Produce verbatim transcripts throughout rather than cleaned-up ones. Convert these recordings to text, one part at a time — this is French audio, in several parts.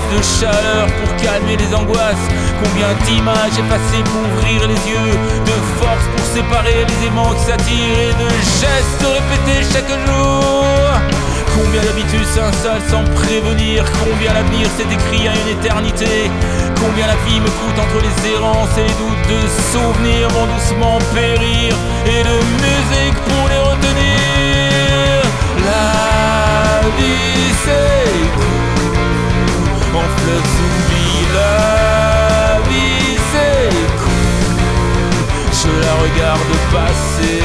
de chaleur pour calmer les angoisses? Combien d'images effacées pour ouvrir les yeux? De force pour séparer les aimants qui s'attirent et de gestes répétés chaque jour? Combien d'habitudes s'installent sans prévenir? Combien l'avenir s'est écrit à une éternité? Combien la vie me coûte entre les errances et les doutes? De souvenirs vont doucement périr et de musique pour les retenir. La vie s'écoule en fleuve oublie. La vie s'écoule, je la regarde passer.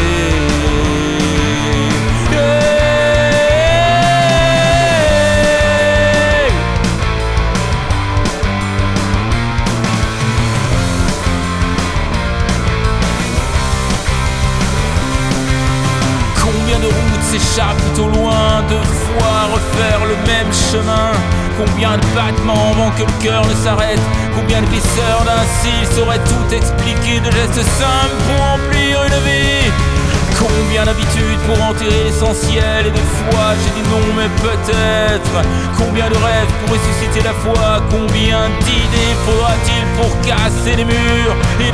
S'échappe tout au loin, deux fois refaire le même chemin. Combien de battements avant que le cœur ne s'arrête? Combien d'épaisseurs d'un cil sauraient tout expliquer? De gestes simples pour remplir une vie? Combien d'habitudes pour enterrer l'essentiel? Et de fois j'ai dit non mais peut-être. Combien de rêves pour ressusciter la foi? Combien d'idées faudra-t-il pour casser les murs